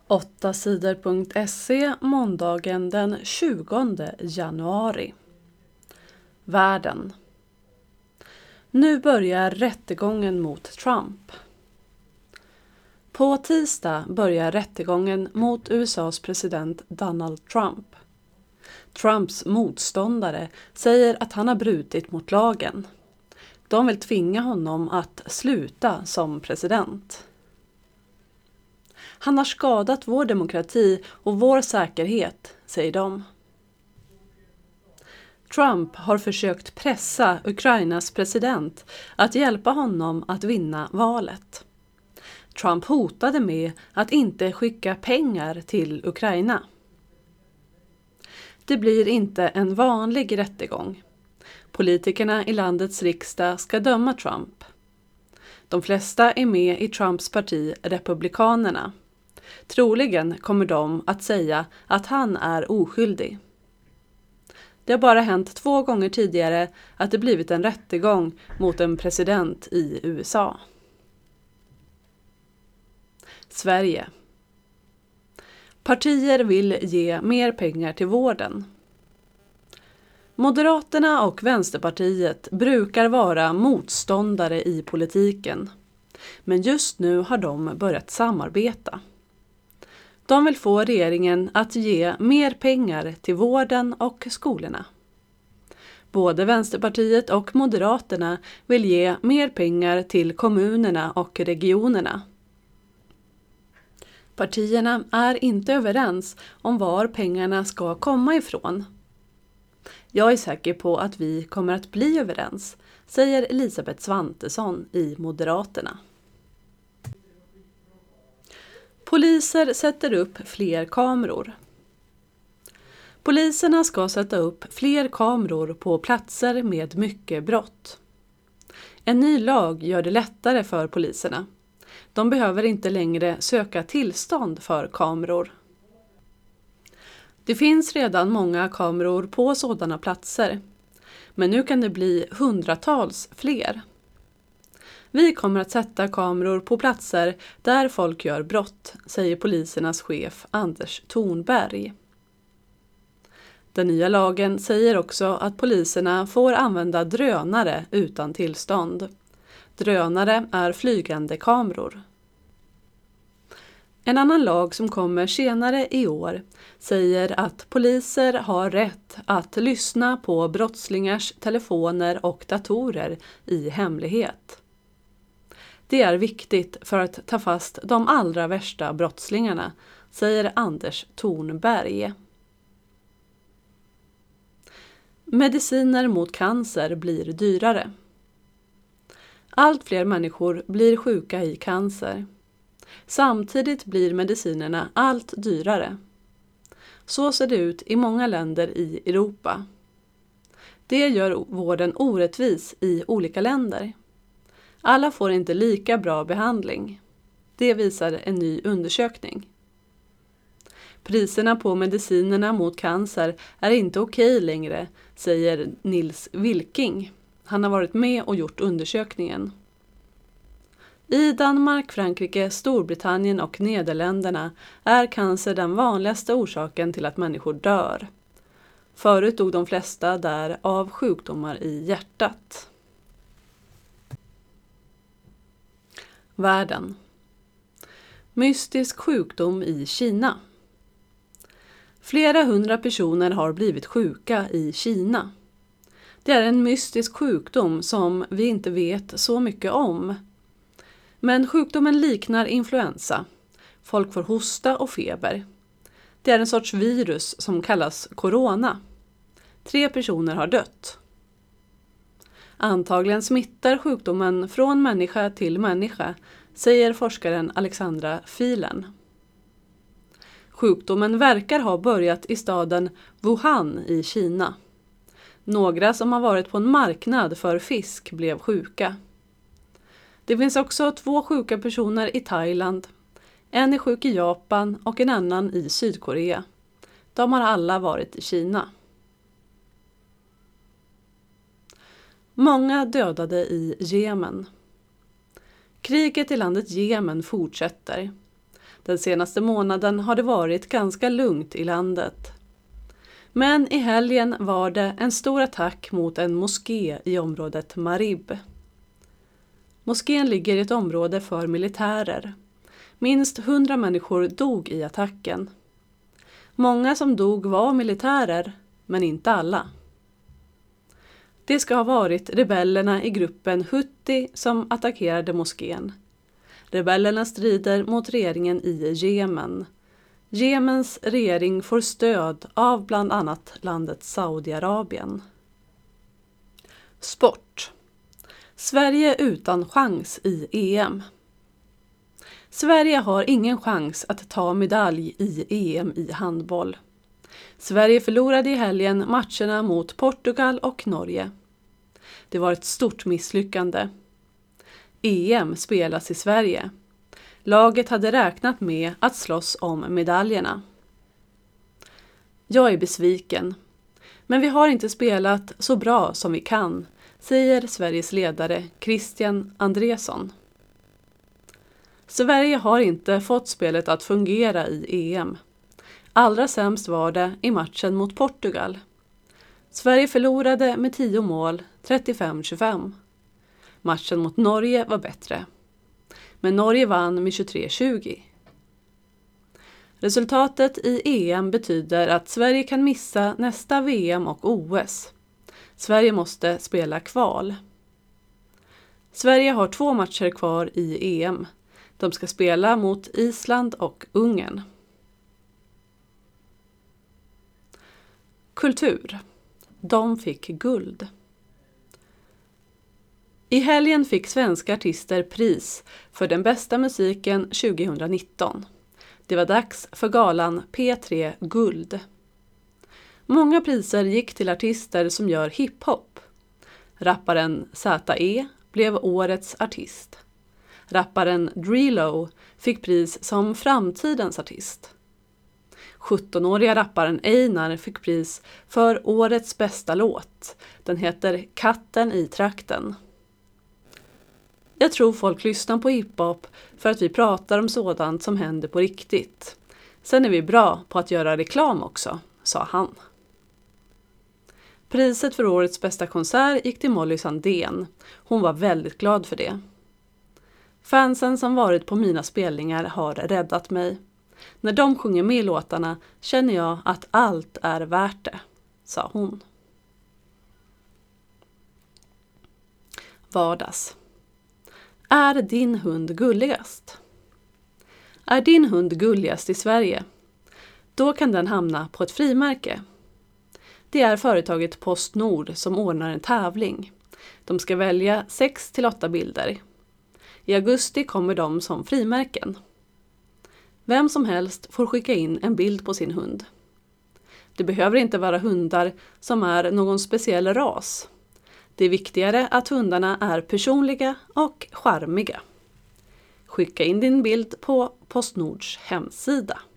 8sidor.se måndagen den 20 januari. Världen. Nu börjar rättegången mot Trump. På tisdag börjar rättegången mot USAs president Donald Trump. Trumps motståndare säger att han har brutit mot lagen. De vill tvinga honom att sluta som president. Han har skadat vår demokrati och vår säkerhet, säger de. Trump har försökt pressa Ukrainas president att hjälpa honom att vinna valet. Trump hotade med att inte skicka pengar till Ukraina. Det blir inte en vanlig rättegång. Politikerna i landets riksdag ska döma Trump. De flesta är med i Trumps parti Republikanerna. Troligen kommer de att säga att han är oskyldig. Det har bara hänt 2 gånger tidigare att det blivit en rättegång mot en president i USA. Sverige. Partier vill ge mer pengar till vården. Moderaterna och Vänsterpartiet brukar vara motståndare i politiken. Men just nu har de börjat samarbeta. De vill få regeringen att ge mer pengar till vården och skolorna. Både Vänsterpartiet och Moderaterna vill ge mer pengar till kommunerna och regionerna. Partierna är inte överens om var pengarna ska komma ifrån. Jag är säker på att vi kommer att bli överens, säger Elisabeth Svantesson i Moderaterna. Poliser sätter upp fler kameror. Poliserna ska sätta upp fler kameror på platser med mycket brott. En ny lag gör det lättare för poliserna. De behöver inte längre söka tillstånd för kameror. Det finns redan många kameror på sådana platser. Men nu kan det bli hundratals fler. Vi kommer att sätta kameror på platser där folk gör brott, säger polisernas chef Anders Thornberg. Den nya lagen säger också att poliserna får använda drönare utan tillstånd. Drönare är flygande kameror. En annan lag som kommer senare i år säger att poliser har rätt att lyssna på brottslingars telefoner och datorer i hemlighet. Det är viktigt för att ta fast de allra värsta brottslingarna, säger Anders Thornberg. Mediciner mot cancer blir dyrare. Allt fler människor blir sjuka i cancer. Samtidigt blir medicinerna allt dyrare. Så ser det ut i många länder i Europa. Det gör vården orättvis i olika länder. Alla får inte lika bra behandling. Det visar en ny undersökning. Priserna på medicinerna mot cancer är inte okej längre, säger Nils Wilking. Han har varit med och gjort undersökningen. I Danmark, Frankrike, Storbritannien och Nederländerna är cancer den vanligaste orsaken till att människor dör. Förut dog de flesta där av sjukdomar i hjärtat. Världen. Mystisk sjukdom i Kina. Flera 100 personer har blivit sjuka i Kina. Det är en mystisk sjukdom som vi inte vet så mycket om. Men sjukdomen liknar influensa. Folk får hosta och feber. Det är en sorts virus som kallas corona. 3 personer har dött. Antagligen smittar sjukdomen från människa till människa, säger forskaren Alexandra Filen. Sjukdomen verkar ha börjat i staden Wuhan i Kina. Några som har varit på en marknad för fisk blev sjuka. Det finns också 2 sjuka personer i Thailand. En är sjuk i Japan och en annan i Sydkorea. De har alla varit i Kina. Många dödade i Jemen. Kriget i landet Jemen fortsätter. Den senaste månaden har det varit ganska lugnt i landet. Men i helgen var det en stor attack mot en moské i området Marib. Moskén ligger i ett område för militärer. Minst 100 människor dog i attacken. Många som dog var militärer, men inte alla. Det ska ha varit rebellerna i gruppen Houthi som attackerade moskén. Rebellerna strider mot regeringen i Jemen. Jemens regering får stöd av bland annat landet Saudiarabien. Sport. Sverige utan chans i EM. Sverige har ingen chans att ta medalj i EM i handboll. Sverige förlorade i helgen matcherna mot Portugal och Norge. Det var ett stort misslyckande. EM spelas i Sverige. Laget hade räknat med att slåss om medaljerna. Jag är besviken. Men vi har inte spelat så bra som vi kan, säger Sveriges ledare Christian Andresson. Sverige har inte fått spelet att fungera i EM. Allra sämst var det i matchen mot Portugal. Sverige förlorade med 10 mål, 35-25. Matchen mot Norge var bättre. Men Norge vann med 23-20. Resultatet i EM betyder att Sverige kan missa nästa VM och OS. Sverige måste spela kval. Sverige har 2 matcher kvar i EM. De ska spela mot Island och Ungern. Kultur. De fick guld. I helgen fick svenska artister pris för den bästa musiken 2019. Det var dags för galan P3 Guld. Många priser gick till artister som gör hiphop. Rapparen Z.E. blev årets artist. Rapparen Drilo fick pris som framtidens artist. 17-åriga rapparen Einar fick pris för årets bästa låt. Den heter Katten i trakten. Jag tror folk lyssnar på hiphop för att vi pratar om sådant som händer på riktigt. Sen är vi bra på att göra reklam också, sa han. Priset för årets bästa konsert gick till Molly Sandén. Hon var väldigt glad för det. Fansen som varit på mina spelningar har räddat mig. När de sjunger med i låtarna känner jag att allt är värt det, sa hon. Vardags. Är din hund gulligast? Är din hund gulligast i Sverige? Då kan den hamna på ett frimärke. Det är företaget PostNord som ordnar en tävling. De ska välja 6-8 bilder. I augusti kommer de som frimärken. Vem som helst får skicka in en bild på sin hund. Det behöver inte vara hundar som är någon speciell ras. Det är viktigare att hundarna är personliga och charmiga. Skicka in din bild på PostNords hemsida.